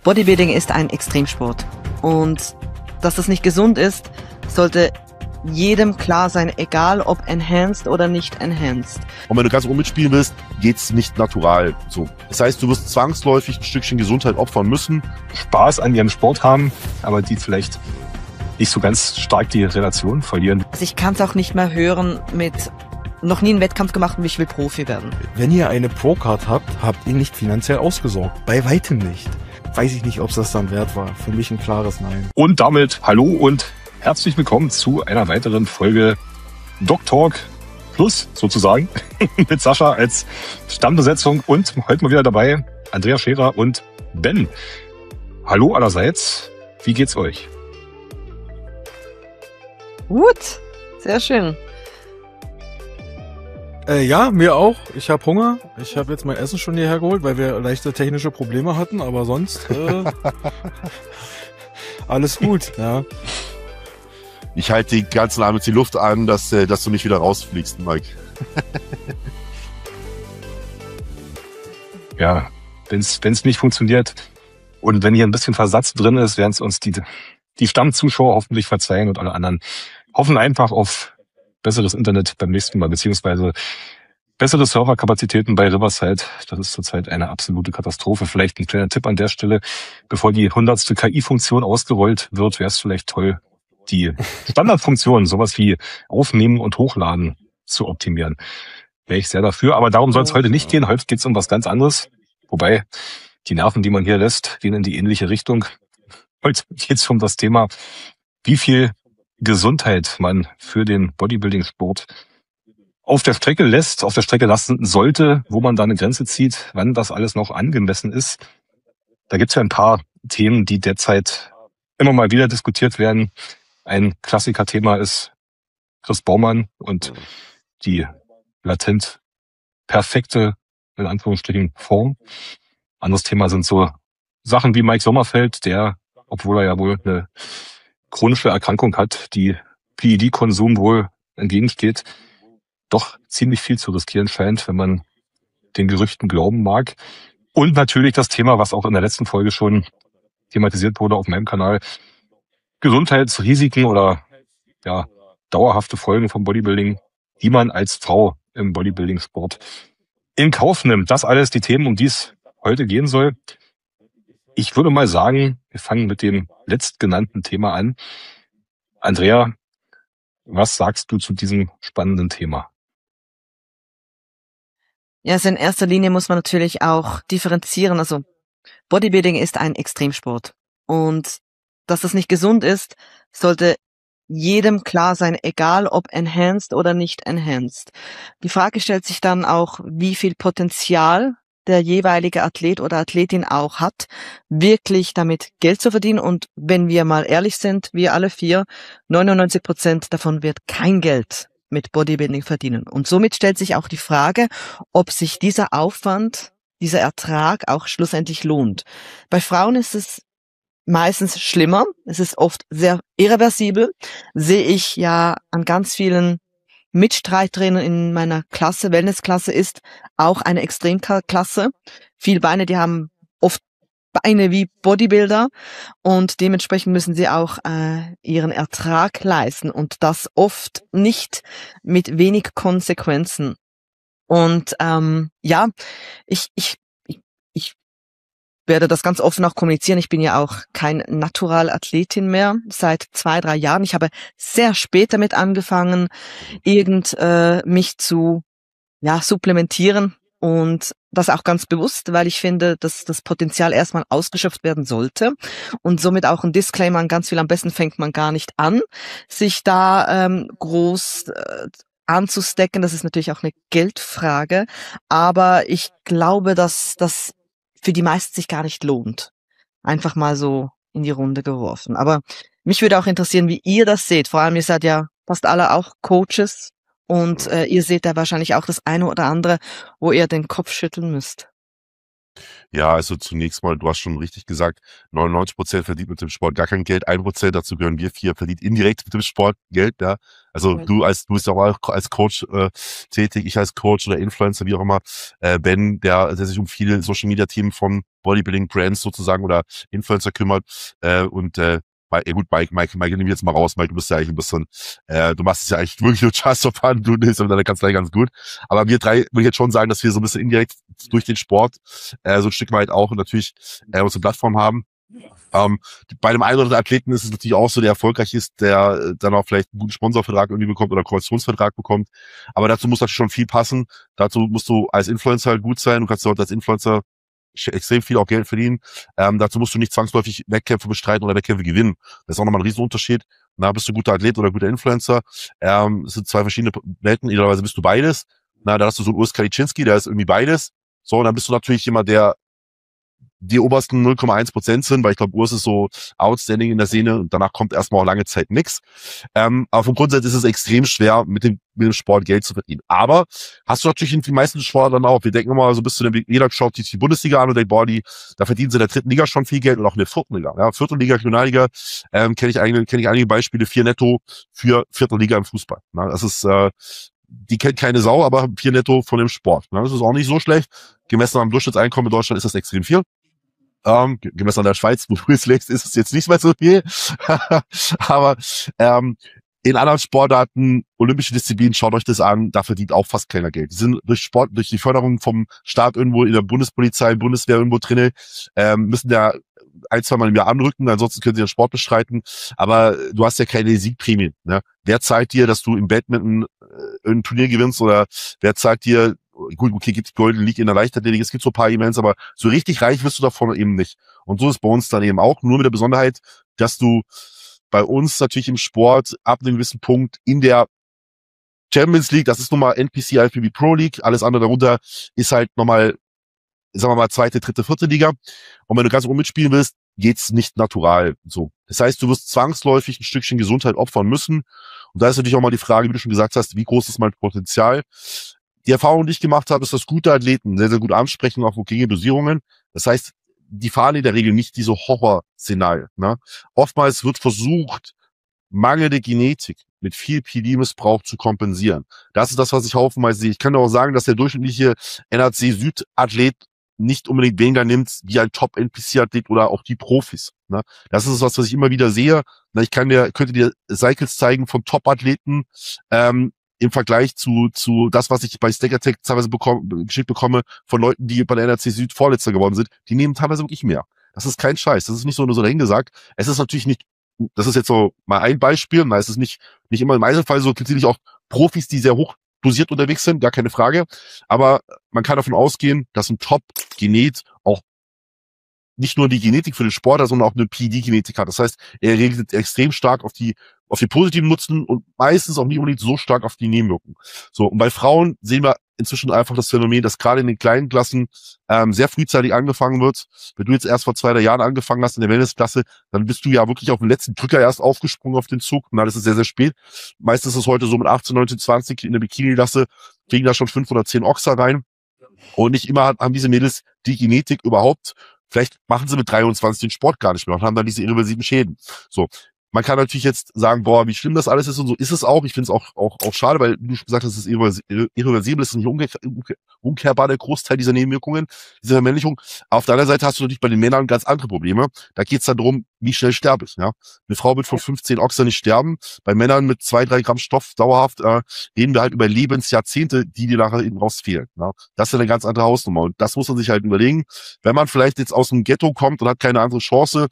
Bodybuilding ist ein Extremsport und dass das nicht gesund ist, sollte jedem klar sein, egal ob enhanced oder nicht enhanced. Und wenn du ganz oben mitspielen willst, geht's nicht natural. So. Das heißt, du wirst zwangsläufig ein Stückchen Gesundheit opfern müssen. Spaß an ihrem Sport haben, aber die vielleicht nicht so ganz stark die Relation verlieren. Also ich kann es auch nicht mehr hören mit noch nie einen Wettkampf gemacht und ich will Profi werden. Wenn ihr eine Pro-Card habt, habt ihr nicht finanziell ausgesorgt. Bei weitem nicht. Weiß ich nicht, ob es das dann wert war. Für mich ein klares Nein. Und damit hallo und herzlich willkommen zu einer weiteren Folge Doc Talk Plus sozusagen mit Sascha als Stammbesetzung und heute mal wieder dabei Andrea Scherer und Ben. Hallo allerseits, wie geht's euch? Gut, sehr schön. Ja, mir auch. Ich habe Hunger. Ich habe jetzt mein Essen schon hierher geholt, weil wir leichte technische Probleme hatten, aber sonst alles gut. Ja. Ich halte die ganzen Arme die Luft an, dass du nicht wieder rausfliegst, Mike. Ja, wenn's nicht funktioniert und wenn hier ein bisschen Versatz drin ist, werden es uns die Stammzuschauer hoffentlich verzeihen und alle anderen hoffen einfach auf besseres Internet beim nächsten Mal, beziehungsweise bessere Serverkapazitäten bei Riverside. Das ist zurzeit eine absolute Katastrophe. Vielleicht ein kleiner Tipp an der Stelle, bevor die 100. KI-Funktion ausgerollt wird, wäre es vielleicht toll, die Standardfunktionen, sowas wie Aufnehmen und Hochladen zu optimieren. Wäre ich sehr dafür, aber darum soll es heute nicht gehen. Heute geht es um was ganz anderes. Wobei, die Nerven, die man hier lässt, gehen in die ähnliche Richtung. Heute geht es um das Thema, wie viel Gesundheit man für den Bodybuilding-Sport auf der Strecke lassen sollte, wo man da eine Grenze zieht, wann das alles noch angemessen ist. Da gibt es ja ein paar Themen, die derzeit immer mal wieder diskutiert werden. Ein Klassiker-Thema ist Chris Baumann und die latent perfekte, in Anführungsstrichen, Form. Anderes Thema sind so Sachen wie Mike Sommerfeld, der, obwohl er ja wohl eine chronische Erkrankung hat, die PED-Konsum wohl entgegensteht, doch ziemlich viel zu riskieren scheint, wenn man den Gerüchten glauben mag. Und natürlich das Thema, was auch in der letzten Folge schon thematisiert wurde auf meinem Kanal, Gesundheitsrisiken oder ja dauerhafte Folgen vom Bodybuilding, die man als Frau im Bodybuilding-Sport in Kauf nimmt. Das alles die Themen, um die es heute gehen soll. Ich würde mal sagen, wir fangen mit dem letztgenannten Thema an. Andrea, was sagst du zu diesem spannenden Thema? Ja, also in erster Linie muss man natürlich auch differenzieren. Also Bodybuilding ist ein Extremsport und dass das nicht gesund ist, sollte jedem klar sein, egal ob enhanced oder nicht enhanced. Die Frage stellt sich dann auch, wie viel Potenzial der jeweilige Athlet oder Athletin auch hat, wirklich damit Geld zu verdienen. Und wenn wir mal ehrlich sind, wir alle 99% davon wird kein Geld mit Bodybuilding verdienen. Und somit stellt sich auch die Frage, ob sich dieser Aufwand, dieser Ertrag auch schlussendlich lohnt. Bei Frauen ist es meistens schlimmer. Es ist oft sehr irreversibel. Sehe ich ja an ganz vielen Mitstreiterinnen in meiner Klasse. Wellnessklasse ist auch eine Extremklasse. Viele Beine, die haben oft Beine wie Bodybuilder und dementsprechend müssen sie auch ihren Ertrag leisten und das oft nicht mit wenig Konsequenzen. Und ja, ich werde das ganz offen auch kommunizieren. Ich bin ja auch kein Naturalathletin mehr seit 2-3 Jahren. Ich habe sehr spät damit angefangen, mich zu supplementieren und das auch ganz bewusst, weil ich finde, dass das Potenzial erstmal ausgeschöpft werden sollte und somit auch ein Disclaimer an ganz viel. Am besten fängt man gar nicht an, sich da groß anzustecken. Das ist natürlich auch eine Geldfrage, aber ich glaube, dass das für die meisten sich gar nicht lohnt. Einfach mal so in die Runde geworfen. Aber mich würde auch interessieren, wie ihr das seht. Vor allem, ihr seid ja fast alle auch Coaches und ihr seht da wahrscheinlich auch das eine oder andere, wo ihr den Kopf schütteln müsst. Ja, also zunächst mal, du hast schon richtig gesagt, 99% verdient mit dem Sport gar kein Geld, 1%, dazu gehören wir 4, verdient indirekt mit dem Sport Geld, ja. Also du bist ja auch als Coach tätig, ich als Coach oder Influencer, wie auch immer. Ben, der sich um viele Social Media Themen von Bodybuilding Brands sozusagen oder Influencer kümmert. Gut, Mike, nehmen wir jetzt mal raus. Mike, du bist ja eigentlich ein bisschen, du machst es ja eigentlich wirklich nur just for fun, du bist in deiner Kanzlei ganz gut. Aber wir drei, will ich jetzt schon sagen, dass wir so ein bisschen indirekt durch den Sport, so ein Stück weit auch natürlich unsere Plattform haben. Bei dem einen oder anderen Athleten ist es natürlich auch so, der erfolgreich ist, der dann auch vielleicht einen guten Sponsorvertrag irgendwie bekommt oder einen Kooperationsvertrag bekommt. Aber dazu muss natürlich schon viel passen. Dazu musst du als Influencer halt gut sein. Du kannst dort als Influencer extrem viel auch Geld verdienen. Dazu musst du nicht zwangsläufig Wettkämpfe bestreiten oder Wettkämpfe gewinnen. Das ist auch nochmal ein Riesenunterschied. Na, bist du guter Athlet oder guter Influencer? Es sind zwei verschiedene Welten. Idealerweise bist du beides. Na, da hast du so einen Urs Kaliczynski, der ist irgendwie beides. So, und dann bist du natürlich jemand, der die obersten 0,1% sind, weil ich glaube, Urs ist so outstanding in der Szene und danach kommt erstmal auch lange Zeit nix. Aber vom Grundsatz ist es extrem schwer, mit dem Sport Geld zu verdienen. Aber hast du natürlich in den meisten Sportlern auch. Wir denken immer so bis zu jeder schaut die Bundesliga an und denkt, boah, da verdienen sie in der dritten Liga schon viel Geld und auch in der vierten Liga. Ja, vierte Liga, Regionalliga, kenne ich einige Beispiele, 4 netto für vierte Liga im Fußball. Na, das ist, die kennt keine Sau, aber 4 netto von dem Sport. Na, das ist auch nicht so schlecht. Gemessen am Durchschnittseinkommen in Deutschland ist das extrem viel. Gemessen an der Schweiz, wo du jetzt lebst, ist es jetzt nicht mehr so viel. Aber in anderen Sportarten, olympische Disziplinen, schaut euch das an, da verdient auch fast keiner Geld. Die sind durch Sport, durch die Förderung vom Staat irgendwo in der Bundespolizei, Bundeswehr irgendwo drinne, müssen ja 1-2 Mal im Jahr anrücken, ansonsten können sie den Sport bestreiten. Aber du hast ja keine Siegprämie. Ne? Wer zahlt dir, dass du im Badminton ein Turnier gewinnst oder wer zahlt dir, gut, okay, gibt Golden League in der Leichtathletik, es gibt so ein paar Events, aber so richtig reich wirst du davon eben nicht. Und so ist bei uns dann eben auch, nur mit der Besonderheit, dass du bei uns natürlich im Sport ab einem gewissen Punkt in der Champions League, das ist nochmal NPC IFBB Pro League, alles andere darunter ist halt nochmal, sagen wir mal, zweite, dritte, vierte Liga. Und wenn du ganz oben mitspielen willst, geht's nicht natural so. Das heißt, du wirst zwangsläufig ein Stückchen Gesundheit opfern müssen. Und da ist natürlich auch mal die Frage, wie du schon gesagt hast, wie groß ist mein Potenzial? Die Erfahrung, die ich gemacht habe, ist, dass gute Athleten sehr, sehr gut ansprechen, auch gegen Dosierungen. Das heißt, die fahren in der Regel nicht diese Horrorszenarien. Ne? Oftmals wird versucht, mangelnde Genetik mit viel PD-Missbrauch zu kompensieren. Das ist das, was ich haufenweise sehe. Ich kann auch sagen, dass der durchschnittliche NRC-Süd-Athlet nicht unbedingt weniger nimmt wie ein Top-NPC-Athlet oder auch die Profis. Ne? Das ist was ich immer wieder sehe. Ich könnte dir Cycles zeigen von Top-Athleten, im Vergleich zu das, was ich bei Steak Attack teilweise geschickt bekomme von Leuten, die bei der NRC Süd Vorletzter geworden sind, die nehmen teilweise wirklich mehr. Das ist kein Scheiß. Das ist nicht so nur so dahingesagt. Es ist natürlich nicht, das ist jetzt so mal ein Beispiel, es ist nicht immer im Einzelfall so, gibt es natürlich auch Profis, die sehr hoch dosiert unterwegs sind, gar keine Frage. Aber man kann davon ausgehen, dass ein Top-Genet auch nicht nur die Genetik für den Sportler, sondern auch eine PD-Genetik hat. Das heißt, er regelt extrem stark auf die positiven Nutzen und meistens auch nicht unbedingt so stark auf die Nebenwirkungen. So, und bei Frauen sehen wir inzwischen einfach das Phänomen, dass gerade in den kleinen Klassen sehr frühzeitig angefangen wird. Wenn du jetzt erst vor 2-3 Jahren angefangen hast in der Wellnessklasse, dann bist du ja wirklich auf den letzten Drücker erst aufgesprungen auf den Zug. Und dann ist es sehr, sehr spät. Meistens ist es heute so mit 18, 19, 20 in der Bikini-Klasse, kriegen da schon 5 oder 10 Ochser rein. Und nicht immer haben diese Mädels die Genetik überhaupt. Vielleicht machen sie mit 23 den Sport gar nicht mehr und haben dann diese irreversiven Schäden. So. Man kann natürlich jetzt sagen, boah, wie schlimm das alles ist und so ist es auch. Ich finde es auch schade, weil du schon gesagt hast, es ist irreversibel, es ist nicht umkehrbar, der Großteil dieser Nebenwirkungen, dieser Vermännlichung. Auf der anderen Seite hast du natürlich bei den Männern ganz andere Probleme. Da geht es dann darum, wie schnell sterbe ich. Ja? Eine Frau wird von 15 Ochser nicht sterben. Bei Männern mit 2-3 Gramm Stoff dauerhaft reden wir halt über Lebensjahrzehnte, die dir nachher eben raus fehlen. Ja? Das ist eine ganz andere Hausnummer. Und das muss man sich halt überlegen. Wenn man vielleicht jetzt aus dem Ghetto kommt und hat keine andere Chance,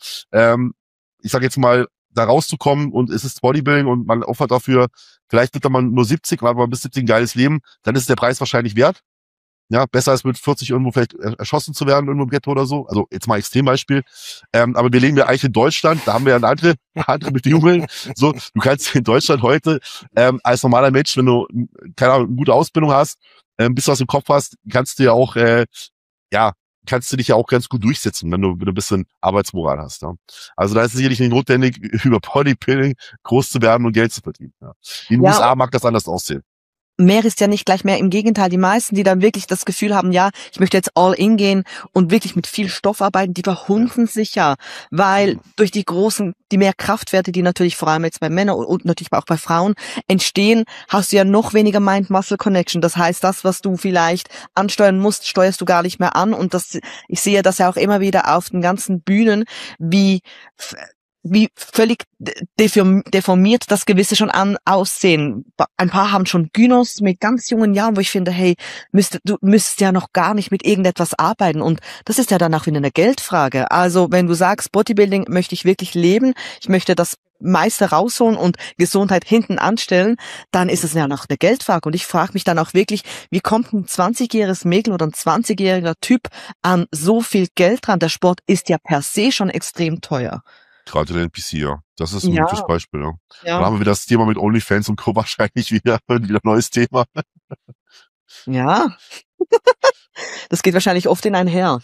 ich sag jetzt mal, da rauszukommen und es ist Bodybuilding und man opfert dafür, vielleicht wird man nur 70, weil man bis 70 ein geiles Leben, dann ist der Preis wahrscheinlich wert. Ja, besser als mit 40 irgendwo vielleicht erschossen zu werden, irgendwo im Ghetto oder so. Also jetzt mal Extrembeispiel. Aber wir leben ja eigentlich in Deutschland, da haben wir ja andere Bedingungen. So, du kannst in Deutschland heute als normaler Mensch, wenn du keine Ahnung, eine gute Ausbildung hast, bis du was im Kopf hast, kannst du ja auch kannst du dich ja auch ganz gut durchsetzen, wenn du ein bisschen Arbeitsmoral hast. Ja. Also da ist es sicherlich nicht notwendig, über Bodybuilding groß zu werden und Geld zu verdienen. Ja. In den USA mag das anders aussehen. mehr ist ja nicht gleich mehr. Im Gegenteil, die meisten, die dann wirklich das Gefühl haben, ja, ich möchte jetzt all in gehen und wirklich mit viel Stoff arbeiten, die verhunzen sich ja, weil durch die mehr Kraftwerte, die natürlich vor allem jetzt bei Männern und natürlich auch bei Frauen entstehen, hast du ja noch weniger Mind-Muscle-Connection. Das heißt, das, was du vielleicht ansteuern musst, steuerst du gar nicht mehr an. Und ich sehe das ja auch immer wieder auf den ganzen Bühnen, wie völlig deformiert das Gewisse schon aussehen. Ein paar haben schon Gynos mit ganz jungen Jahren, wo ich finde, hey, du müsstest ja noch gar nicht mit irgendetwas arbeiten. Und das ist ja dann auch wieder eine Geldfrage. Also wenn du sagst, Bodybuilding möchte ich wirklich leben, ich möchte das meiste rausholen und Gesundheit hinten anstellen, dann ist es ja noch eine Geldfrage. Und ich frage mich dann auch wirklich, wie kommt ein 20-jähriges Mädel oder ein 20-jähriger Typ an so viel Geld dran? Der Sport ist ja per se schon extrem teuer. Gerade der NPC, ja. Das ist ein gutes Beispiel, ja. Ja. Dann haben wir wieder das Thema mit OnlyFans und Co. wahrscheinlich wieder ein neues Thema. Ja. Das geht wahrscheinlich oft in einher.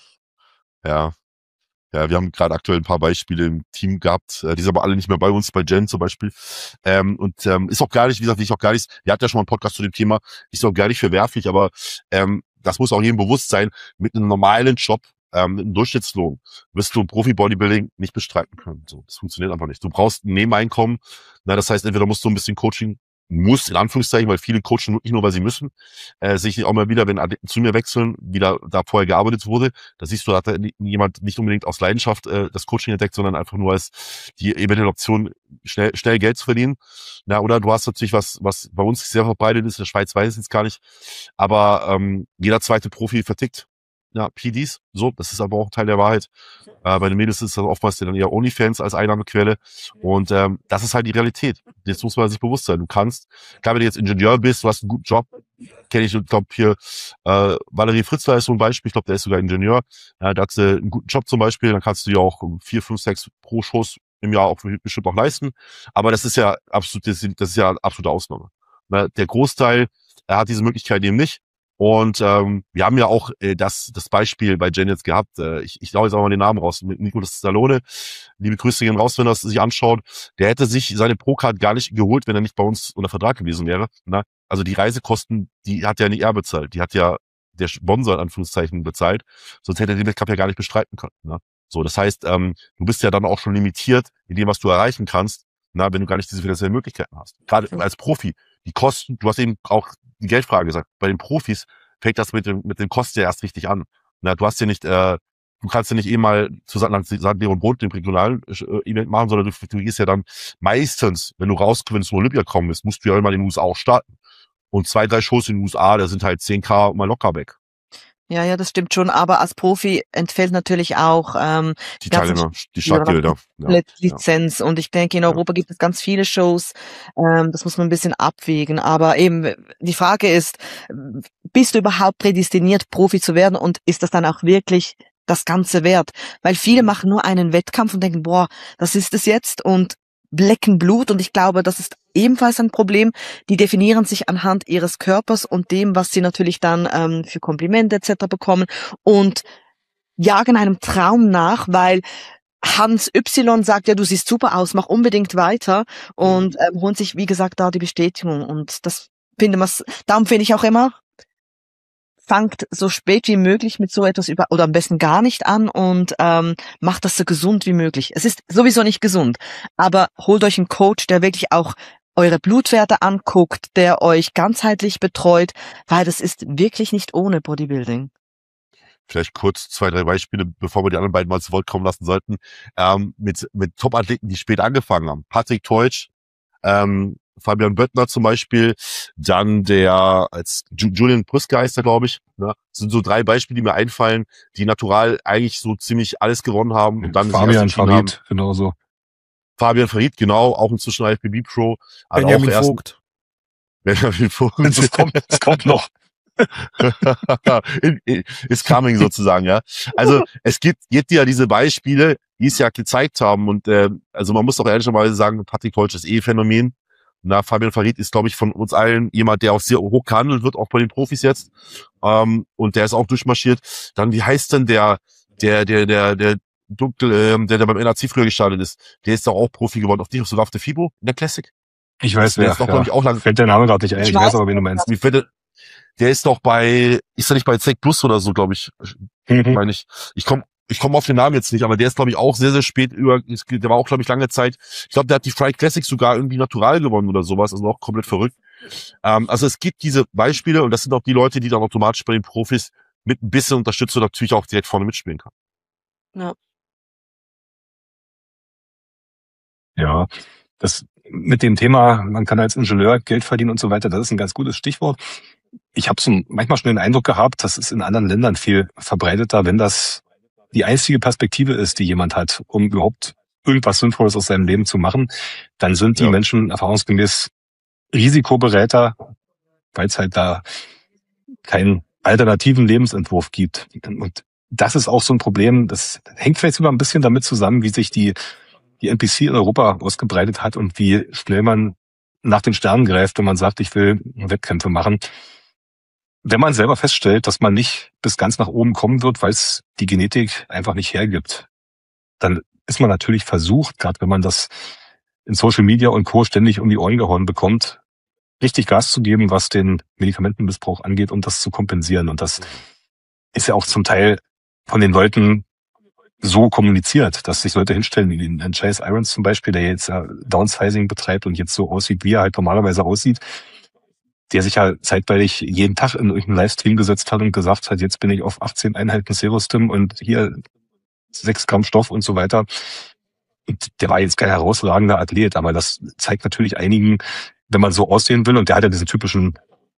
Ja. Ja, wir haben gerade aktuell ein paar Beispiele im Team gehabt, die sind aber alle nicht mehr bei uns, bei Jen zum Beispiel. Ist auch gar nicht, wie gesagt, ihr habt ja schon mal einen Podcast zu dem Thema, ist auch gar nicht verwerflich, aber das muss auch jedem bewusst sein, mit einem normalen Job, mit einem Durchschnittslohn, wirst du Profi-Bodybuilding nicht bestreiten können. So, das funktioniert einfach nicht. Du brauchst ein Nebeneinkommen. Na, das heißt, entweder musst du ein bisschen Coaching, in Anführungszeichen, weil viele coachen nicht nur, weil sie müssen, sich auch mal wieder, wenn Athleten zu mir wechseln, wieder da vorher gearbeitet wurde, da siehst du, da hat jemand nicht unbedingt aus Leidenschaft das Coaching entdeckt, sondern einfach nur als die eventuelle Option, schnell Geld zu verdienen. Na, oder du hast natürlich was bei uns sehr verbreitet ist, in der Schweiz weiß ich jetzt gar nicht, aber jeder zweite Profi vertickt. Ja, PDs, so, das ist aber auch Teil der Wahrheit. Bei den Mädels ist das oftmals dann eher OnlyFans als Einnahmequelle. Und das ist halt die Realität. Jetzt muss man sich bewusst sein. Du kannst, klar, wenn du jetzt Ingenieur bist, du hast einen guten Job, kenne ich, glaube hier, Valerie Fritzler ist so ein Beispiel, ich glaube, der ist sogar Ingenieur. Da hat sie einen guten Job zum Beispiel, dann kannst du dir auch 4, 5, 6 pro Shows im Jahr auch bestimmt auch leisten. Aber das ist ja absolut, das ist ja absolute Ausnahme. Der Großteil hat diese Möglichkeit eben nicht. Und wir haben ja auch das Beispiel bei Jen jetzt gehabt. Ich hau jetzt auch mal den Namen raus. Mit Nicolas Stallone. Liebe Grüße gehen raus, wenn er es sich anschaut. Der hätte sich seine Pro-Card gar nicht geholt, wenn er nicht bei uns unter Vertrag gewesen wäre. Na? Also die Reisekosten, die hat ja nicht er bezahlt. Die hat ja der Sponsor in Anführungszeichen bezahlt. Sonst hätte er den Wettkampf ja gar nicht bestreiten können. Na? So, das heißt, du bist ja dann auch schon limitiert in dem, was du erreichen kannst, wenn du gar nicht diese finanziellen Möglichkeiten hast. Gerade als Profi. Die Kosten, du hast eben auch die Geldfrage gesagt. Bei den Profis fängt das mit den Kosten ja erst richtig an. Du hast ja nicht, du kannst ja nicht mal zu Sand, Leer und Brot dem regionalen Event machen, sondern du gehst ja dann meistens, wenn du zum Olympia kommen bist, musst du ja immer in den USA auch starten. Und 2, 3 Shows in den USA, da sind halt 10.000 mal locker weg. Ja, das stimmt schon, aber als Profi entfällt natürlich auch die Teilnehmer, die Startgelder. Lizenz. Und ich denke, in Europa gibt es ganz viele Shows, das muss man ein bisschen abwägen. Aber eben, die Frage ist, bist du überhaupt prädestiniert, Profi zu werden und ist das dann auch wirklich das Ganze wert? Weil viele machen nur einen Wettkampf und denken, boah, das ist es jetzt und lecken Blut, und ich glaube, das ist ebenfalls ein Problem. Die definieren sich anhand ihres Körpers und dem, was sie natürlich dann für Komplimente etc. bekommen und jagen einem Traum nach, weil Hans Y sagt, ja, du siehst super aus, mach unbedingt weiter, und holen sich, wie gesagt, da die Bestätigung. Und das darum finde ich auch immer, fangt so spät wie möglich mit so etwas oder am besten gar nicht an und macht das so gesund wie möglich. Es ist sowieso nicht gesund, aber holt euch einen Coach, der wirklich auch eure Blutwerte anguckt, der euch ganzheitlich betreut, weil das ist wirklich nicht ohne Bodybuilding. Vielleicht kurz 2, 3 Beispiele, bevor wir die anderen beiden mal zu Wort kommen lassen sollten, mit Top-Athleten, die spät angefangen haben. Patrick Teutsch, Fabian Böttner zum Beispiel, dann der als Julian Brüskgeister, glaube ich. Ne? Das sind so 3 Beispiele, die mir einfallen, die natural eigentlich so ziemlich alles gewonnen haben. Und dann Fabian Farid, genauso. Fabian Farid, genau, auch inzwischen IFBB Pro. Benjamin Vogt. Benjamin Vogt. Das kommt noch. Ist coming sozusagen, ja. Also es gibt ja diese Beispiele, die es ja gezeigt haben. Und also man muss doch ehrlicherweise sagen, Patrick Teutsch ist Phänomen. Fabian Farid ist, glaube ich, von uns allen jemand, der auch sehr hoch gehandelt wird, auch bei den Profis jetzt. Und der ist auch durchmarschiert. Dann, wie heißt denn der Dunkel, der beim NAC früher gestartet ist? Der ist doch auch Profi geworden. Sogar auf der FIBO in der Classic. Ich weiß, Der wer, ist doch, glaube ich, auch lang. fällt der Name gerade nicht ein. Ich Ich weiß weiß. aber, wen du meinst. Der ist doch ist er nicht bei ZEC Plus oder so, glaube ich. Meine ich. Ich komme auf den Namen jetzt nicht, aber der ist, glaube ich, auch sehr, sehr spät der war auch, glaube ich, lange Zeit. Ich glaube, der hat die Fried Classics sogar irgendwie natural gewonnen oder sowas, also auch komplett verrückt. Also es gibt diese Beispiele und das sind auch die Leute, die dann automatisch bei den Profis mit ein bisschen Unterstützung natürlich auch direkt vorne mitspielen kann. Ja. Ja, das mit dem Thema, man kann als Ingenieur Geld verdienen und so weiter, das ist ein ganz gutes Stichwort. Ich habe so manchmal schon den Eindruck gehabt, das ist in anderen Ländern viel verbreiteter, wenn das die einzige Perspektive ist, die jemand hat, um überhaupt irgendwas Sinnvolles aus seinem Leben zu machen, dann sind die Menschen erfahrungsgemäß risikobereiter, weil es halt da keinen alternativen Lebensentwurf gibt. Und das ist auch so ein Problem, das hängt vielleicht sogar ein bisschen damit zusammen, wie sich die NPC in Europa ausgebreitet hat und wie schnell man nach den Sternen greift, wenn man sagt, ich will Wettkämpfe machen. Wenn man selber feststellt, dass man nicht bis ganz nach oben kommen wird, weil es die Genetik einfach nicht hergibt, dann ist man natürlich versucht, gerade wenn man das in Social Media und Co. ständig um die Ohren gehauen bekommt, richtig Gas zu geben, was den Medikamentenmissbrauch angeht, um das zu kompensieren. Und das ist ja auch zum Teil von den Leuten so kommuniziert, dass sich Leute hinstellen, wie den Chase Irons zum Beispiel, der jetzt Downsizing betreibt und jetzt so aussieht, wie er halt normalerweise aussieht, der sich ja zeitweilig jeden Tag in irgendeinen Livestream gesetzt hat und gesagt hat, jetzt bin ich auf 18 Einheiten Serostim und hier 6 Gramm Stoff und so weiter. Und der war jetzt kein herausragender Athlet, aber das zeigt natürlich einigen, wenn man so aussehen will, und der hat ja diesen typischen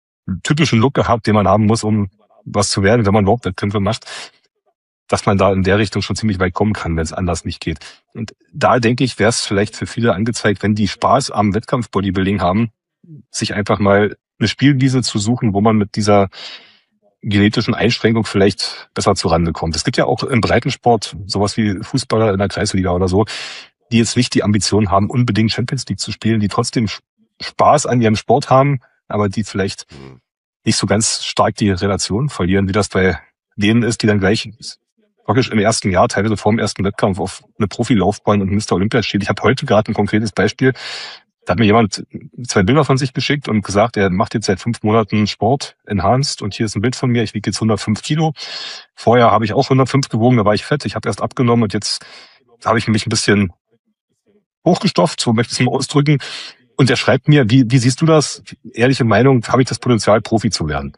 Look gehabt, den man haben muss, um was zu werden, wenn man überhaupt Wettkämpfe macht, dass man da in der Richtung schon ziemlich weit kommen kann, wenn es anders nicht geht. Und da denke ich, wäre es vielleicht für viele angezeigt, wenn die Spaß am Wettkampf-Bodybuilding haben, sich einfach mal eine Spielwiese zu suchen, wo man mit dieser genetischen Einschränkung vielleicht besser zurande kommt. Es gibt ja auch im Breitensport sowas wie Fußballer in der Kreisliga oder so, die jetzt nicht die Ambition haben, unbedingt Champions League zu spielen, die trotzdem Spaß an ihrem Sport haben, aber die vielleicht nicht so ganz stark die Relation verlieren, wie das bei denen ist, die dann gleich wirklich im ersten Jahr, teilweise vor dem ersten Wettkampf, auf eine Profilaufbahn und Mr. Olympia steht. Ich habe heute gerade ein konkretes Beispiel. Da hat mir jemand 2 Bilder von sich geschickt und gesagt, er macht jetzt seit 5 Monaten Sport, enhanced, und hier ist ein Bild von mir, ich wiege jetzt 105 Kilo. Vorher habe ich auch 105 gewogen, da war ich fett, ich habe erst abgenommen und jetzt habe ich mich ein bisschen hochgestofft, so möchte ich es mal ausdrücken. Und er schreibt mir, wie siehst du das? Ehrliche Meinung, habe ich das Potenzial, Profi zu werden?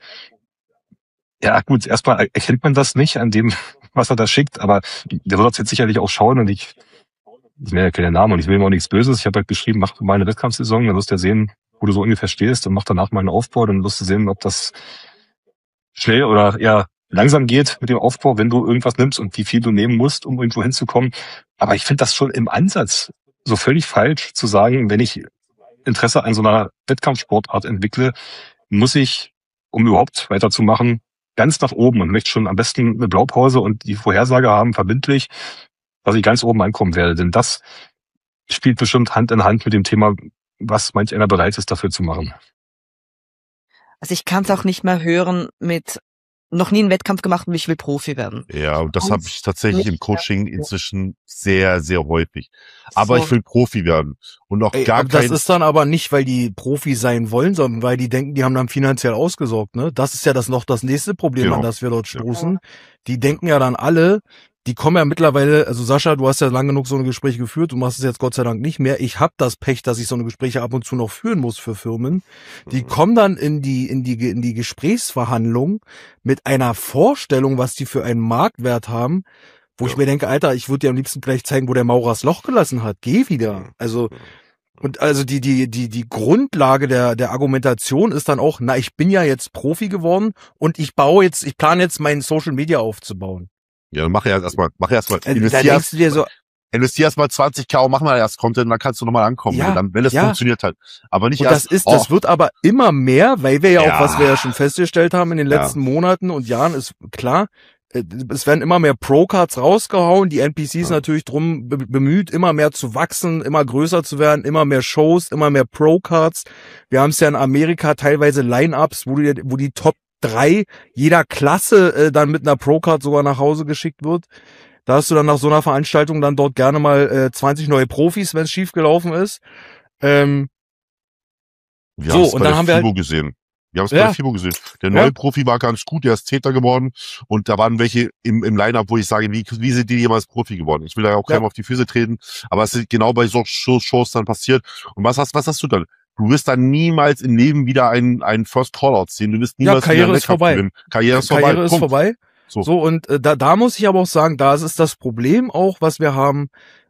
Ja gut, erstmal erkennt man das nicht an dem, was er da schickt, aber der wird das jetzt sicherlich auch schauen und ich nenne ja keinen Namen und ich will ihm auch nichts Böses. Ich habe halt geschrieben, mach mal eine Wettkampfsaison, dann wirst du ja sehen, wo du so ungefähr stehst, und mach danach mal einen Aufbau, dann wirst du sehen, ob das schnell oder eher langsam geht mit dem Aufbau, wenn du irgendwas nimmst und wie viel du nehmen musst, um irgendwo hinzukommen. Aber ich finde das schon im Ansatz so völlig falsch zu sagen, wenn ich Interesse an so einer Wettkampfsportart entwickle, muss ich, um überhaupt weiterzumachen, ganz nach oben und möchte schon am besten eine Blaupause und die Vorhersage haben, verbindlich, dass ich ganz oben ankommen werde. Denn das spielt bestimmt Hand in Hand mit dem Thema, was manch einer bereit ist, dafür zu machen. Also ich kann es auch nicht mehr hören mit noch nie einen Wettkampf gemacht und ich will Profi werden. Ja, und das habe ich tatsächlich im Coaching inzwischen sehr, sehr häufig. So. Aber ich will Profi werden. Und auch gar Das kein... ist dann aber nicht, weil die Profi sein wollen, sondern weil die denken, die haben dann finanziell ausgesorgt, ne? Das ist ja das nächste Problem, Genau. an das wir dort stoßen. Die denken ja dann alle, die kommen ja mittlerweile, also Sascha, du hast ja lang genug so eine Gespräche geführt, du machst es jetzt Gott sei Dank nicht mehr. Ich habe das Pech, dass ich so eine Gespräche ab und zu noch führen muss für Firmen. Die kommen dann in die Gesprächsverhandlung mit einer Vorstellung, was die für einen Marktwert haben, wo ich mir denke, Alter, ich würde dir am liebsten gleich zeigen, wo der Maurer das Loch gelassen hat. Geh wieder. Also die Grundlage der Argumentation ist dann auch, na, ich bin ja jetzt Profi geworden und ich plane jetzt meinen Social Media aufzubauen. Ja, dann mach erst mal, Da denkst du dir so, investier erst mal 20.000, mach mal erst Content, dann kannst du nochmal ankommen, Ja, wenn es ja. funktioniert hat. Aber nicht und erst, das wird aber immer mehr, weil wir ja auch, Ja. was wir ja schon festgestellt haben in den letzten Monaten und Jahren, ist klar, es werden immer mehr Pro-Cards rausgehauen, die NPCs natürlich drum bemüht, immer mehr zu wachsen, immer größer zu werden, immer mehr Shows, immer mehr Pro-Cards. Wir haben es ja in Amerika teilweise Line-Ups, wo die Top 3 jeder Klasse dann mit einer Pro-Card sogar nach Hause geschickt wird. Da hast du dann nach so einer Veranstaltung dann dort gerne mal 20 neue Profis, wenn es schief gelaufen ist. Wir So, haben es und bei dann der haben wir FIBO halt, gesehen. Wir haben es bei ja, der FIBO gesehen. Der ja, neue Profi war ganz gut, der ist Täter geworden. Und da waren welche im Line-Up, wo ich sage, wie sind die jemals Profi geworden? Ich will da ja auch ja, keinem auf die Füße treten, aber es ist genau bei so Shows dann passiert. Und was hast du dann? Du wirst dann niemals im Leben wieder einen First Callout sehen. Du wirst ja, niemals wieder einen Karriere ist Wettkampf vorbei. gewinnen. Karriere ist vorbei. Karriere ist Punkt. vorbei. So. So, und da muss ich aber auch sagen, da ist das Problem auch, was wir haben,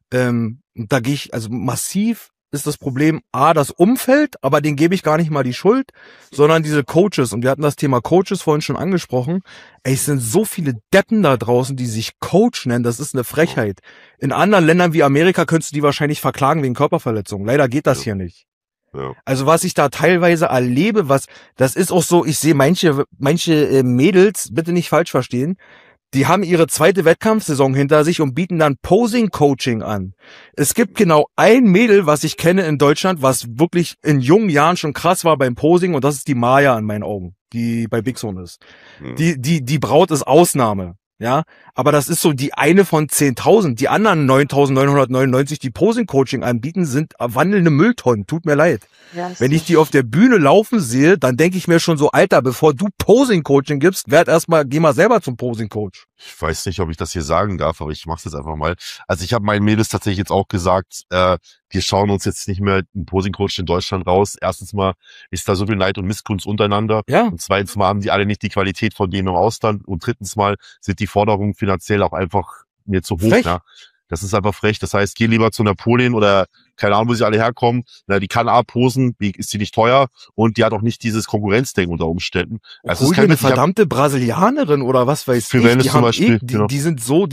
da gehe ich, also massiv ist das Problem A, das Umfeld, aber denen gebe ich gar nicht mal die Schuld, sondern diese Coaches. Und wir hatten das Thema Coaches vorhin schon angesprochen. Ey, es sind so viele Deppen da draußen, die sich Coach nennen. Das ist eine Frechheit. In anderen Ländern wie Amerika könntest du die wahrscheinlich verklagen wegen Körperverletzung. Leider geht das hier nicht. Ja. Also was ich da teilweise erlebe, das ist auch so, ich sehe manche Mädels, bitte nicht falsch verstehen, die haben ihre zweite Wettkampfsaison hinter sich und bieten dann Posing-Coaching an. Es gibt genau ein Mädel, was ich kenne in Deutschland, was wirklich in jungen Jahren schon krass war beim Posing, und das ist die Maya in meinen Augen, die bei Big Zone ist. Die Braut ist Ausnahme. Ja, aber das ist so die eine von 10.000. Die anderen 9.999, die Posing-Coaching anbieten, sind wandelnde Mülltonnen. Tut mir leid. Ja, Wenn ich die auf der Bühne laufen sehe, dann denke ich mir schon so, Alter, bevor du Posing-Coaching gibst, geh mal selber zum Posing-Coach. Ich weiß nicht, ob ich das hier sagen darf, aber ich mache es jetzt einfach mal. Also ich habe meinen Mädels tatsächlich jetzt auch gesagt, wir schauen uns jetzt nicht mehr einen Posing-Coach in Deutschland raus. Erstens mal ist da so viel Neid und Missgunst untereinander. Ja. Und zweitens mal haben die alle nicht die Qualität von denen im Ausland. Und drittens mal sind die Forderungen finanziell auch einfach mir zu hoch. Frech. Ne? Das ist einfach frech. Das heißt, geh lieber zu Napoleon oder keine Ahnung, wo sie alle herkommen. Na, die kann A posen, ist sie nicht teuer und die hat auch nicht dieses Konkurrenzdenken unter Umständen. Also Hol dir eine verdammte Brasilianerin oder was weiß für ich. Wellness Die zum haben Beispiel, genau. die sind so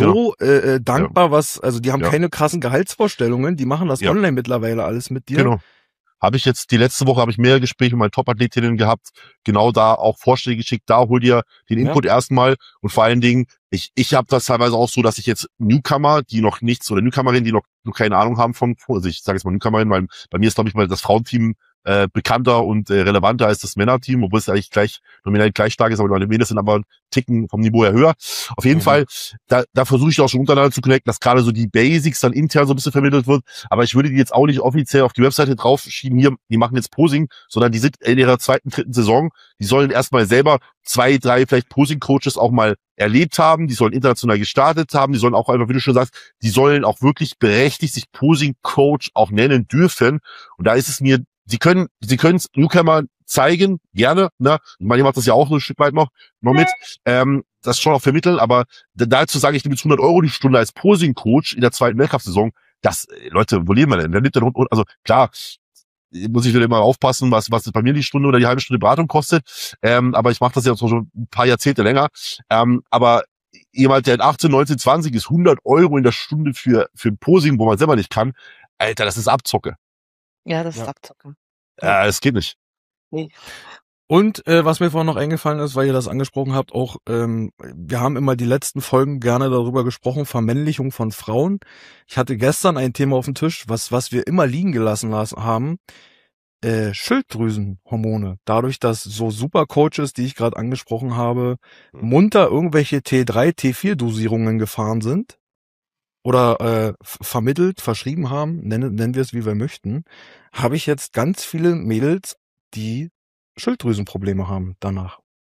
dankbar, also die haben keine krassen Gehaltsvorstellungen, die machen das online mittlerweile alles mit dir. Genau. Die letzte Woche habe ich mehrere Gespräche mit meinen Top-Athletinnen gehabt, genau da auch Vorschläge geschickt, da hol dir den Input erstmal und vor allen Dingen, ich habe das teilweise auch so, dass ich jetzt Newcomer, die noch nichts, oder Newcomerinnen, die noch keine Ahnung haben also ich sage jetzt mal Newcomerin, weil bei mir ist, glaube ich, mal das Frauenteam bekannter und relevanter als das Männerteam, obwohl es eigentlich nominell gleich stark ist, aber meine Mädels sind aber einen Ticken vom Niveau her höher. Auf jeden Fall, da versuche ich auch schon untereinander zu connecten, dass gerade so die Basics dann intern so ein bisschen vermittelt wird, aber ich würde die jetzt auch nicht offiziell auf die Webseite draufschieben, hier, die machen jetzt Posing, sondern die sind in ihrer zweiten, dritten Saison, die sollen erstmal selber 2, 3 vielleicht Posing-Coaches auch mal erlebt haben, die sollen international gestartet haben, die sollen auch einfach, wie du schon sagst, die sollen auch wirklich berechtigt sich Posing-Coach auch nennen dürfen. Und da ist es mir, sie können es Newcomer zeigen, gerne, ne? Ich meine, ihr macht das ja auch so ein Stück weit noch mit, das schon auch vermitteln, aber dazu sage ich, nehme jetzt 100 € die Stunde als Posing-Coach in der zweiten Weltcup-Saison, das, Leute, wo leben wir denn? Der nimmt dann, also klar, muss ich wieder immer aufpassen, was bei mir die Stunde oder die halbe Stunde Beratung kostet. Aber ich mache das ja schon ein paar Jahrzehnte länger. Aber jemand, der in 18, 19, 20 ist, 100 € in der Stunde für ein Posing, wo man selber nicht kann, Alter, das ist Abzocke. Ja, das ist Abzocke. Es geht nicht. Nee. Und was mir vorhin noch eingefallen ist, weil ihr das angesprochen habt, auch wir haben immer die letzten Folgen gerne darüber gesprochen, Vermännlichung von Frauen. Ich hatte gestern ein Thema auf dem Tisch, was wir immer liegen gelassen haben, Schilddrüsenhormone. Dadurch, dass so Supercoaches, die ich gerade angesprochen habe, munter irgendwelche T3, T4-Dosierungen gefahren sind oder vermittelt, verschrieben haben, nennen wir es, wie wir möchten, habe ich jetzt ganz viele Mädels, die Schilddrüsenprobleme haben danach.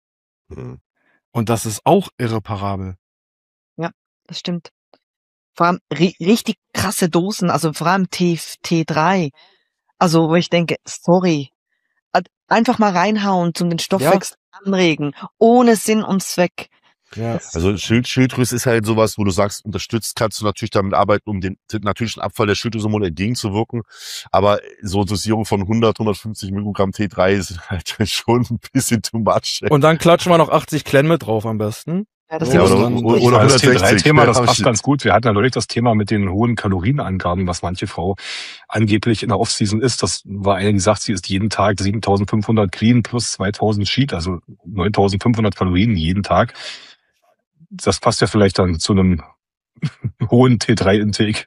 Und das ist auch irreparabel. Ja, das stimmt. Vor allem richtig krasse Dosen, also vor allem T3. Also, wo ich denke, sorry, einfach mal reinhauen, zum den Stoffwechsel anregen, ohne Sinn und Zweck. Ja. Also Schilddrüse ist halt sowas, wo du sagst, unterstützt kannst du natürlich damit arbeiten, um den natürlichen Abfall der Schilddrüsenhormone entgegenzuwirken. Aber so Dosierung von 100, 150 Mikrogramm T3 ist halt schon ein bisschen too much. Und dann klatschen wir noch 80 Klen mit drauf am besten. Ja, das oder das 160. T3-Thema, das passt ganz gut. Wir hatten ja neulich das Thema mit den hohen Kalorienangaben, was manche Frau angeblich in der Offseason isst. Das war eine, die sagt, sie isst jeden Tag 7.500 Clean plus 2.000 Cheat, also 9.500 Kalorien jeden Tag. Das passt ja vielleicht dann zu einem hohen T3-Intake.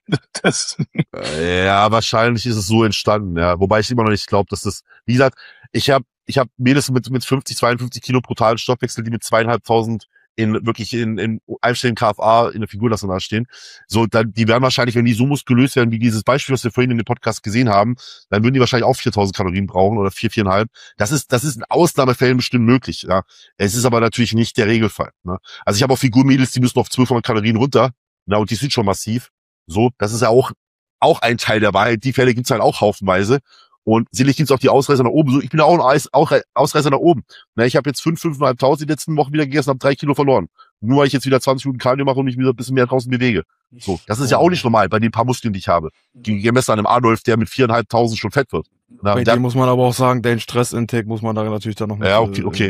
Ja, wahrscheinlich ist es so entstanden, ja. Wobei ich immer noch nicht glaube, dass das, wie gesagt, ich hab Mädels mit 50, 52 Kilo brutalen Stoffwechsel, die mit 2.500 wirklich in einstelligen KFA in der Figur lassen da stehen. So, dann, die werden wahrscheinlich, wenn die so muskulös werden, wie dieses Beispiel, was wir vorhin in dem Podcast gesehen haben, dann würden die wahrscheinlich auch 4000 Kalorien brauchen oder 4,5. Das ist in Ausnahmefällen bestimmt möglich, ja. Es ist aber natürlich nicht der Regelfall, ne. Also ich habe auch Figurmädels, die müssen auf 1200 Kalorien runter, na, und die sind schon massiv. So, das ist ja auch ein Teil der Wahrheit. Die Fälle gibt's halt auch haufenweise. Und sicherlich gibt's auch die Ausreißer nach oben. So, ich bin ja auch ein Ausreißer nach oben. Na, ich habe jetzt 5.500 die letzten Wochen wieder gegessen, habe 3 Kilo verloren. Nur weil ich jetzt wieder 20 Minuten Cardio mache und mich wieder ein bisschen mehr draußen bewege. So, das ist ja auch nicht normal bei den paar Muskeln, die ich habe. Gemessen an einem Arnolf, der mit 4.500 schon fett wird. Na, bei dem muss man aber auch sagen, dein Stressintake muss man da natürlich dann noch ja, okay.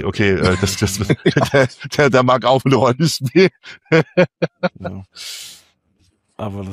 Der mag auch eine Rolle spielen. Ja. Aber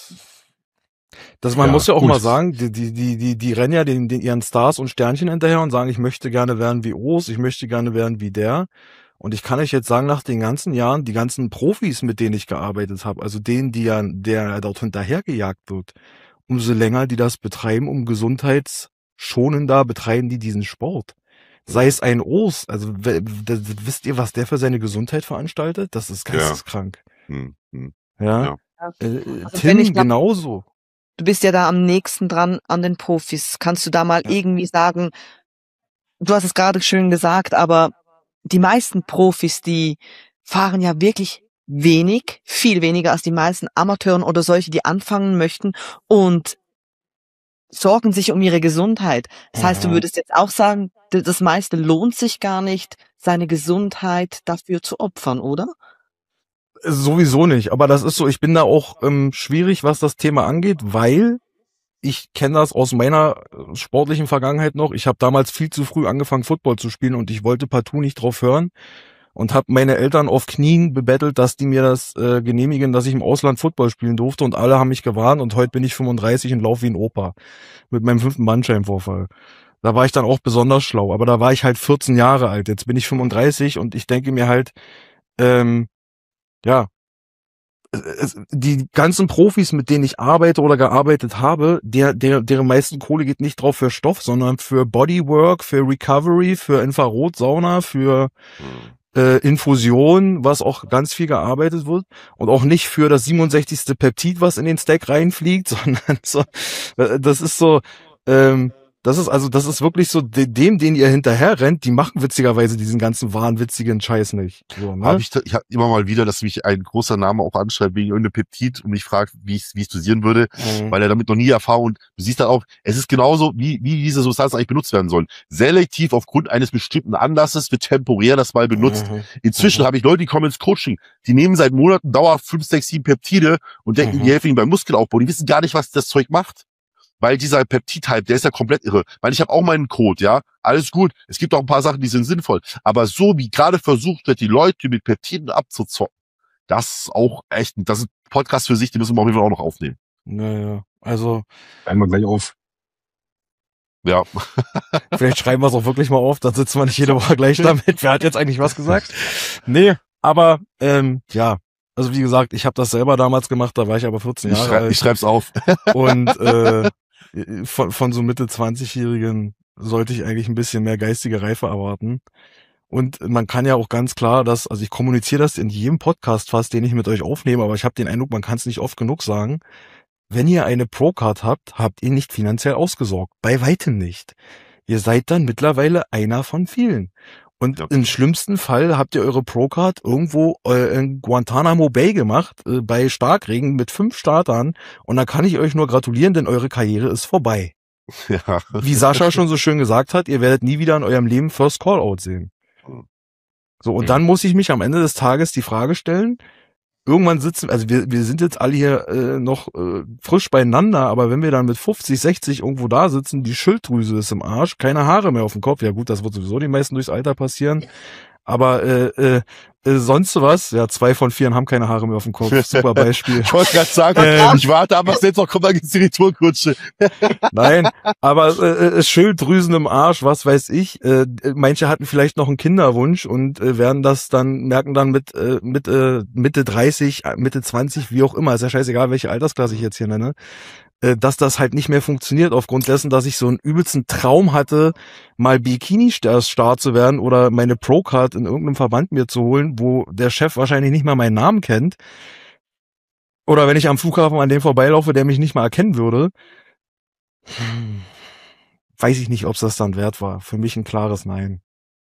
man muss ja auch mal sagen, die rennen ja den ihren Stars und Sternchen hinterher und sagen, ich möchte gerne werden wie Urs, ich möchte gerne werden wie der. Und ich kann euch jetzt sagen, nach den ganzen Jahren, die ganzen Profis, mit denen ich gearbeitet habe, also denen, der dort hinterhergejagt wird, umso länger die das betreiben, gesundheitsschonender betreiben die diesen Sport. Sei es ein Urs, also wisst ihr, was der für seine Gesundheit veranstaltet? Das ist geisteskrank. Ja. Also Tim genauso. Du bist ja da am nächsten dran an den Profis. Kannst du da mal irgendwie sagen, du hast es gerade schön gesagt, aber die meisten Profis, die fahren ja wirklich wenig, viel weniger als die meisten Amateuren oder solche, die anfangen möchten und sorgen sich um ihre Gesundheit. Das heißt, du würdest jetzt auch sagen, das meiste lohnt sich gar nicht, seine Gesundheit dafür zu opfern, oder? Sowieso nicht, aber das ist so, ich bin da auch schwierig, was das Thema angeht, weil ich kenne das aus meiner sportlichen Vergangenheit noch. Ich habe damals viel zu früh angefangen, Football zu spielen und ich wollte partout nicht drauf hören und habe meine Eltern auf Knien bebettelt, dass die mir das genehmigen, dass ich im Ausland Football spielen durfte und alle haben mich gewarnt und heute bin ich 35 und laufe wie ein Opa mit meinem 5. Bandscheibenvorfall. Da war ich dann auch besonders schlau, aber da war ich halt 14 Jahre alt. Jetzt bin ich 35 und ich denke mir halt, die ganzen Profis, mit denen ich arbeite oder gearbeitet habe, deren meisten Kohle geht nicht drauf für Stoff, sondern für Bodywork, für Recovery, für Infrarotsauna, für Infusion, was auch ganz viel gearbeitet wird und auch nicht für das 67. Peptid, was in den Steak reinfliegt, sondern so, das ist so, das ist wirklich so, den ihr hinterher rennt, die machen witzigerweise diesen ganzen wahnwitzigen Scheiß nicht. So, ne? Ich hab immer mal wieder, dass mich ein großer Name auch anschreibt wegen irgendeinem Peptid und mich fragt, wie ich es dosieren würde, weil er damit noch nie Erfahrung, und du siehst dann auch, es ist genauso, wie diese Substanzen eigentlich benutzt werden sollen. Selektiv aufgrund eines bestimmten Anlasses wird temporär das mal benutzt. Inzwischen habe ich Leute, die kommen ins Coaching, die nehmen seit Monaten dauerhaft 5, 6, 7 Peptide und denken, die helfen ihnen beim Muskelaufbau. Die wissen gar nicht, was das Zeug macht. Weil dieser Peptid-Hype, der ist ja komplett irre. Weil ich habe auch meinen Code, ja, alles gut. Es gibt auch ein paar Sachen, die sind sinnvoll. Aber so wie gerade versucht wird, die Leute mit Peptiden abzuzocken, das ist auch echt, das ist ein Podcast für sich, den müssen wir auf jeden Fall auch noch aufnehmen. Naja, also Schreiben wir gleich auf. Ja. Vielleicht schreiben wir es auch wirklich mal auf, dann sitzen wir nicht jede Woche gleich damit. Wer hat jetzt eigentlich was gesagt? Nee, aber ja. Also wie gesagt, ich habe das selber damals gemacht, da war ich aber 14 Jahre alt. Ich schreib's auf. Und von so Mitte 20-Jährigen sollte ich eigentlich ein bisschen mehr geistige Reife erwarten. Und man kann ja auch ganz klar, also ich kommuniziere das in jedem Podcast fast, den ich mit euch aufnehme, aber ich habe den Eindruck, man kann es nicht oft genug sagen. Wenn ihr eine Pro-Card habt, habt ihr nicht finanziell ausgesorgt. Bei weitem nicht. Ihr seid dann mittlerweile einer von vielen. Und im schlimmsten Fall habt ihr eure Pro-Card irgendwo in Guantanamo Bay gemacht, bei Starkregen mit 5 Startern. Und da kann ich euch nur gratulieren, denn eure Karriere ist vorbei. Ja. Wie Sascha schon so schön gesagt hat, ihr werdet nie wieder in eurem Leben First Call-Out sehen. So, und dann muss ich mich am Ende des Tages die Frage stellen, irgendwann sitzen, also wir sind jetzt alle hier noch frisch beieinander, aber wenn wir dann mit 50, 60 irgendwo da sitzen, die Schilddrüse ist im Arsch, keine Haare mehr auf dem Kopf, ja gut, das wird sowieso die meisten durchs Alter passieren, aber sonst was, ja, 2 von 4 haben keine Haare mehr auf dem Kopf, super Beispiel. Ich wollte gerade sagen, ich warte, aber jetzt noch, komm mal jetzt die Retourkutsche. Nein, aber Schilddrüsen im Arsch, was weiß ich, manche hatten vielleicht noch einen Kinderwunsch und merken dann mit Mitte 30, Mitte 20, wie auch immer, ist ja scheißegal, welche Altersklasse ich jetzt hier nenne, dass das halt nicht mehr funktioniert, aufgrund dessen, dass ich so einen übelsten Traum hatte, mal Bikini-Star zu werden oder meine Pro-Card in irgendeinem Verband mir zu holen, wo der Chef wahrscheinlich nicht mal meinen Namen kennt. Oder wenn ich am Flughafen an dem vorbeilaufe, der mich nicht mal erkennen würde. Weiß ich nicht, ob es das dann wert war. Für mich ein klares Nein.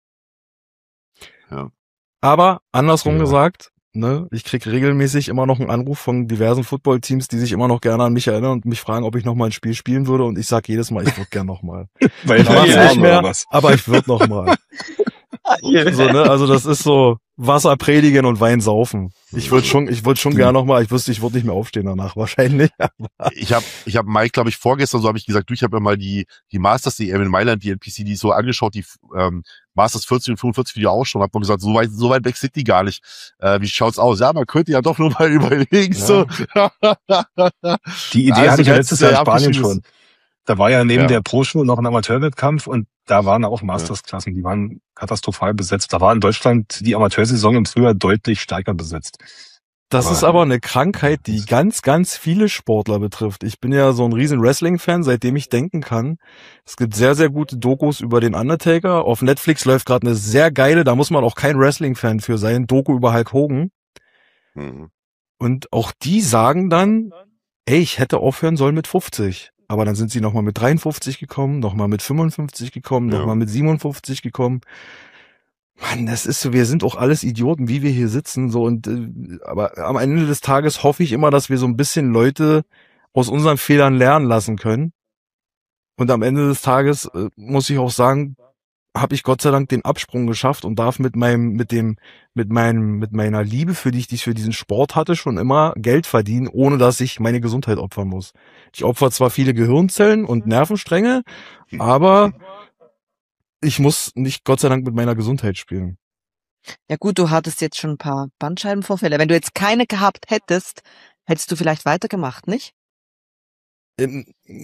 Ja. Aber andersrum gesagt, ne, ich krieg regelmäßig immer noch einen Anruf von diversen Footballteams, die sich immer noch gerne an mich erinnern und mich fragen, ob ich noch mal ein Spiel spielen würde. Und ich sag jedes Mal, ich würde gern noch mal. Weil ich nicht mehr, aber ich würde noch mal. So, ne, also das ist so Wasser predigen und Wein saufen. Ich würde schon gerne noch mal. Ich wüsste, ich würde nicht mehr aufstehen danach wahrscheinlich. Ich hab Mike, glaube ich, vorgestern, so habe ich gesagt, ich habe mir mal die Masters EM in Mailand, die NPC, die so angeschaut, die Masters 40 und 45 Video auch schon, hab noch gesagt, so weit weg sind die gar nicht. Wie schaut's aus? Ja, man könnte ja doch nur mal überlegen. Ja. So. Die Idee hatte ich ja letztes Jahr in Spanien schon. Da war ja neben der Pro-Show noch ein Amateurwettkampf und da waren auch Masters-Klassen, die waren katastrophal besetzt. Da war in Deutschland die Amateursaison im Frühjahr deutlich stärker besetzt. Das ist aber eine Krankheit, die ganz, ganz viele Sportler betrifft. Ich bin ja so ein riesen Wrestling-Fan, seitdem ich denken kann. Es gibt sehr, sehr gute Dokus über den Undertaker. Auf Netflix läuft gerade eine sehr geile, da muss man auch kein Wrestling-Fan für sein, Doku über Hulk Hogan. Und auch die sagen dann, ey, ich hätte aufhören sollen mit 50. Aber dann sind sie nochmal mit 53 gekommen, nochmal mit 55 gekommen, nochmal mit 57 gekommen. Mann, das ist so, wir sind auch alles Idioten, wie wir hier sitzen, so und aber am Ende des Tages hoffe ich immer, dass wir so ein bisschen Leute aus unseren Fehlern lernen lassen können. Und am Ende des Tages muss ich auch sagen, habe ich Gott sei Dank den Absprung geschafft und darf mit meiner Liebe, die ich für diesen Sport hatte, schon immer Geld verdienen, ohne dass ich meine Gesundheit opfern muss. Ich opfer zwar viele Gehirnzellen und Nervenstränge, aber ich muss nicht, Gott sei Dank, mit meiner Gesundheit spielen. Ja gut, du hattest jetzt schon ein paar Bandscheibenvorfälle. Wenn du jetzt keine gehabt hättest, hättest du vielleicht weitergemacht, nicht? Mit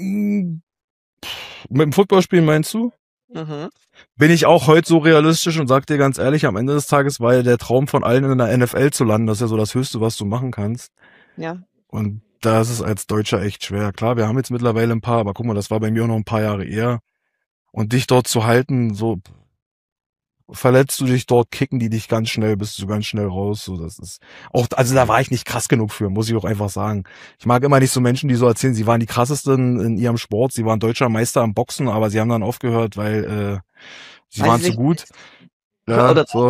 dem Footballspielen meinst du? Bin ich auch heute so realistisch und sag dir ganz ehrlich, am Ende des Tages war ja der Traum von allen in der NFL zu landen. Das ist ja so das Höchste, was du machen kannst. Ja. Und da ist es als Deutscher echt schwer. Klar, wir haben jetzt mittlerweile ein paar, aber guck mal, das war bei mir auch noch ein paar Jahre eher. Und dich dort zu halten, so verletzt du dich dort, kicken die dich ganz schnell, bist du ganz schnell raus. So, das ist auch, also da war ich nicht krass genug für, muss ich auch einfach sagen. Ich mag immer nicht so Menschen, die so erzählen, sie waren die krassesten in ihrem Sport, sie waren deutscher Meister am Boxen, aber sie haben dann aufgehört, weil sie waren zu gut. Ja, oder so.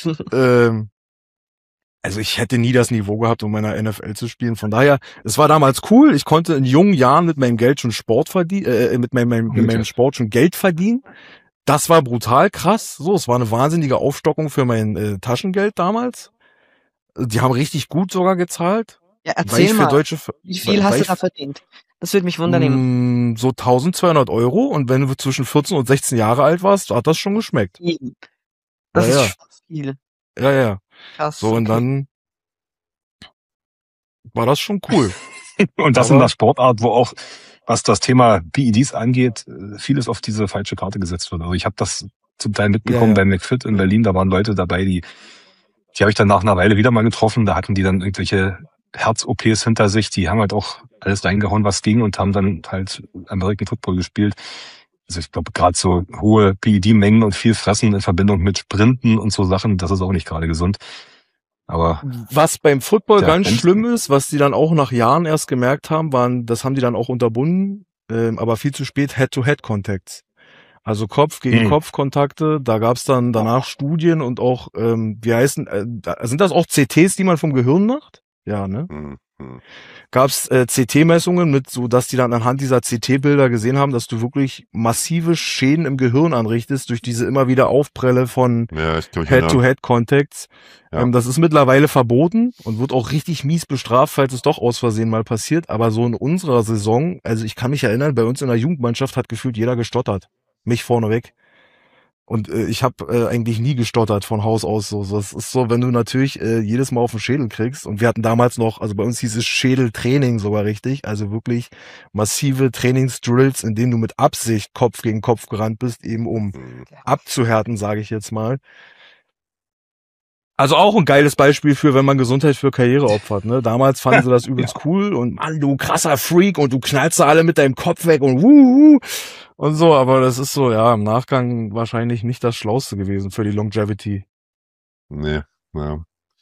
Also ich hätte nie das Niveau gehabt, um in der NFL zu spielen. Von daher, es war damals cool. Ich konnte in jungen Jahren mit meinem Geld schon Sport verdienen, mit meinem Sport schon Geld verdienen. Das war brutal krass. So, es war eine wahnsinnige Aufstockung für mein Taschengeld damals. Die haben richtig gut sogar gezahlt. Ja, erzähl mal, wie viel hast du da verdient? Das würde mich wundern. So 1.200 €. Und wenn du zwischen 14 und 16 Jahre alt warst, hat das schon geschmeckt. Das ist viel. Ja. Krass. So, und dann war das schon cool. Und das in der Sportart, wo auch, was das Thema PEDs angeht, vieles auf diese falsche Karte gesetzt wird. Also ich habe das zum Teil mitbekommen bei McFit in Berlin, da waren Leute dabei, die habe ich dann nach einer Weile wieder mal getroffen, da hatten die dann irgendwelche Herz-OPs hinter sich, die haben halt auch alles reingehauen, was ging und haben dann halt American Football gespielt. Also ich glaube, gerade so hohe PED-Mengen und viel Fressen in Verbindung mit Sprinten und so Sachen, das ist auch nicht gerade gesund. Aber was beim Football ganz schlimm ist, was die dann auch nach Jahren erst gemerkt haben, das haben die dann auch unterbunden, aber viel zu spät Head-to-Head-Contacts. Also Kopf gegen Kopf-Kontakte, da gab's dann danach Studien und auch, sind das auch CTs, die man vom Gehirn macht? Ja, ne? Gab's CT-Messungen mit, so dass die dann anhand dieser CT-Bilder gesehen haben, dass du wirklich massive Schäden im Gehirn anrichtest durch diese immer wieder Aufprelle von Head-to-Head-Contacts. Ja. Das ist mittlerweile verboten und wird auch richtig mies bestraft, falls es doch aus Versehen mal passiert. Aber so in unserer Saison, also ich kann mich erinnern, bei uns in der Jugendmannschaft hat gefühlt jeder gestottert. Mich vorneweg. Und ich habe eigentlich nie gestottert von Haus aus. So, das ist so, wenn du natürlich jedes Mal auf den Schädel kriegst. Und wir hatten damals noch, also bei uns hieß es Schädeltraining sogar richtig. Also wirklich massive Trainingsdrills, in denen du mit Absicht Kopf gegen Kopf gerannt bist, eben um abzuhärten, sage ich jetzt mal. Also auch ein geiles Beispiel für, wenn man Gesundheit für Karriere opfert, ne? Damals fanden sie das übelst cool und Mann, du krasser Freak und du knallst da alle mit deinem Kopf weg und und so, aber das ist so, ja, im Nachgang wahrscheinlich nicht das Schlauste gewesen für die Longevity. Nee, ja.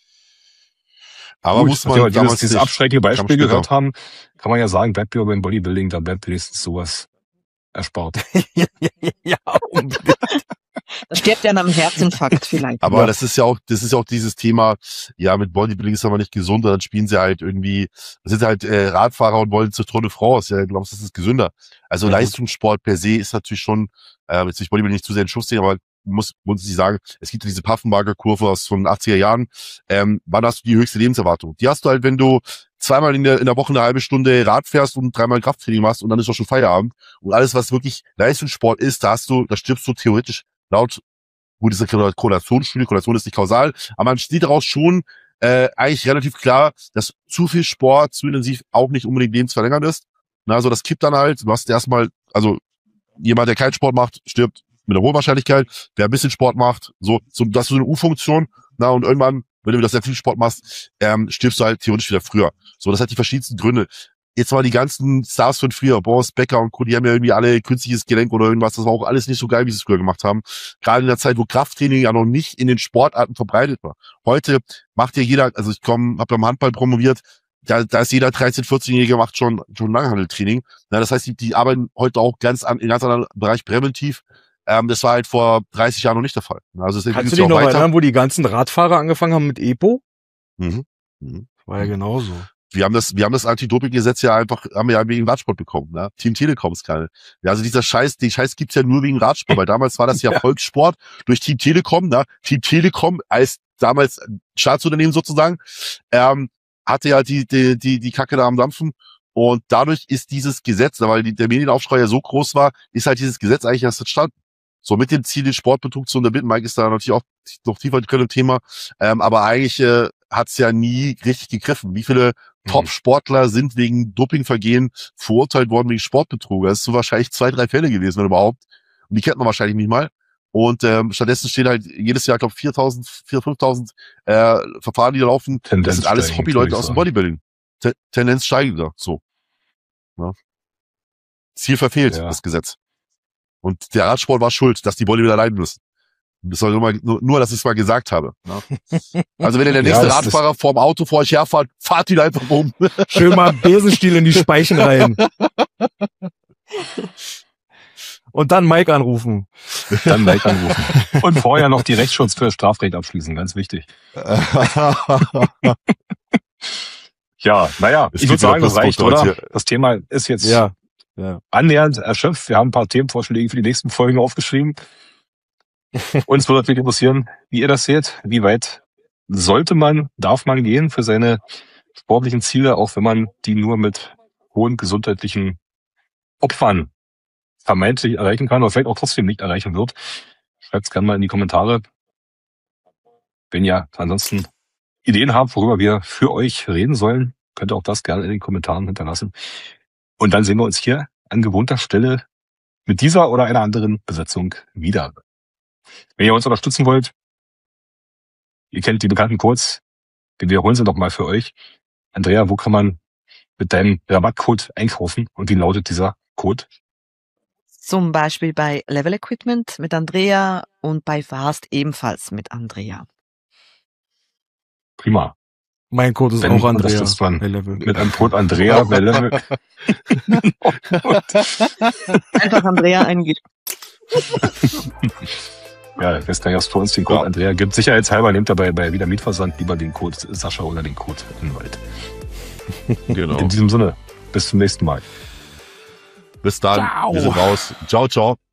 Aber Gut, muss man dieses abschreckende Beispiel gehört haben, kann man ja sagen, bleibt lieber beim Bodybuilding, da bleibt wenigstens sowas erspart. Ja, unbedingt. Da stirbt ja am Herzinfarkt vielleicht. Aber Ja. das ist ja auch dieses Thema, ja, mit Bodybuilding ist aber nicht gesund, und dann spielen sie halt irgendwie, sind halt Radfahrer und wollen zur Tour de France. Ja, glaubst du, das ist gesünder? Also Leistungssport per se ist natürlich schon, jetzt will ich Bodybuilding nicht zu sehr in den Schuss sehen, aber muss ich sagen, es gibt ja diese Paffenbarger-Kurve aus von den 80er Jahren. Wann hast du die höchste Lebenserwartung? Die hast du halt, wenn du zweimal in der Woche eine halbe Stunde Rad fährst und dreimal Krafttraining machst und dann ist auch schon Feierabend. Und alles, was wirklich Leistungssport ist, da stirbst du theoretisch laut, gut, ist eine Korrelationsstudie, Korrelation ist nicht kausal, aber man sieht daraus schon eigentlich relativ klar, dass zu viel Sport, zu intensiv auch nicht unbedingt lebensverlängernd ist. Na, also das kippt dann halt, du hast erstmal, also jemand, der keinen Sport macht, stirbt mit einer hohen Wahrscheinlichkeit, wer ein bisschen Sport macht, so das ist so eine U-Funktion, na, und irgendwann, wenn du wieder sehr viel Sport machst, stirbst du halt theoretisch wieder früher. So, das hat die verschiedensten Gründe. Jetzt mal die ganzen Stars von früher, Boris Becker und Co., die haben ja irgendwie alle künstliches Gelenk oder irgendwas, das war auch alles nicht so geil, wie sie es früher gemacht haben. Gerade in der Zeit, wo Krafttraining ja noch nicht in den Sportarten verbreitet war. Heute macht ja jeder, also ich habe beim Handball promoviert, da ist jeder 13-, 14-Jährige macht schon Langhanteltraining. Na, das heißt, die arbeiten heute auch in ganz anderen Bereich präventiv. Das war halt vor 30 Jahren noch nicht der Fall. Also es Kannst du dich noch erinnern, wo die ganzen Radfahrer angefangen haben mit EPO? War ja genauso. Wir haben das Anti-Doping-Gesetz ja haben wir ja wegen Radsport bekommen, ne? Team Telekom ist geil. Ja, also den Scheiß gibt's ja nur wegen Radsport, weil damals war das ja Volkssport durch Team Telekom, ne? Team Telekom als damals Staatsunternehmen sozusagen, hatte ja die Kacke da am Dampfen. Und dadurch ist dieses Gesetz, weil der Medienaufschrei ja so groß war, ist halt dieses Gesetz eigentlich erst entstanden. So mit dem Ziel, den Sportbetrug zu unterbinden. Mike ist da natürlich auch noch tiefer drin im Thema. Aber eigentlich hat's ja nie richtig gegriffen. Wie viele Top-Sportler sind wegen Dopingvergehen verurteilt worden wegen Sportbetrug? Das ist so wahrscheinlich 2, 3 Fälle gewesen, wenn überhaupt. Und die kennt man wahrscheinlich nicht mal. Und stattdessen stehen halt jedes Jahr, glaube ich, 4.000, 5.000 Verfahren, die da laufen. Das sind alles Hobbyleute aus dem Bodybuilding. Tendenz steigender, so. Ja. Ziel verfehlt, das Gesetz. Und der Radsport war schuld, dass die Bodybuilder leiden müssen. Das soll nur, dass ich es mal gesagt habe. Ne? Also wenn ihr der nächste Radfahrer vorm Auto vor euch herfahrt, fahrt ihn einfach um. Schön mal einen Besenstiel in die Speichen rein. Und dann Mike anrufen. Und vorher noch die Rechtsschutz für Strafrecht abschließen, ganz wichtig. Ja, naja, ich würde sagen, das reicht, oder? Das Thema ist jetzt annähernd erschöpft. Wir haben ein paar Themenvorschläge für die nächsten Folgen aufgeschrieben. Uns würde natürlich interessieren, wie ihr das seht. Wie weit darf man gehen für seine sportlichen Ziele, auch wenn man die nur mit hohen gesundheitlichen Opfern vermeintlich erreichen kann oder vielleicht auch trotzdem nicht erreichen wird. Schreibt es gerne mal in die Kommentare. Wenn ihr ansonsten Ideen habt, worüber wir für euch reden sollen, könnt ihr auch das gerne in den Kommentaren hinterlassen. Und dann sehen wir uns hier an gewohnter Stelle mit dieser oder einer anderen Besetzung wieder. Wenn ihr uns unterstützen wollt, ihr kennt die bekannten Codes, wir wiederholen sie doch mal für euch. Andrea, wo kann man mit deinem Rabattcode einkaufen und wie lautet dieser Code? Zum Beispiel bei Level Equipment mit Andrea und bei Fast ebenfalls mit Andrea. Prima. Mein Code ist auch Andrea bei Level. Mit einem Code Andrea bei Level. Einfach Andrea eingeben. Ja, jetzt kann ich auch für uns den Code Andrea gibt. Sicherheitshalber nehmt ihr bei wieder Mietversand lieber den Code Sascha oder den Code Inwald. Genau. In diesem Sinne, bis zum nächsten Mal. Bis dann. Ciao. Wir sind raus. Ciao, ciao.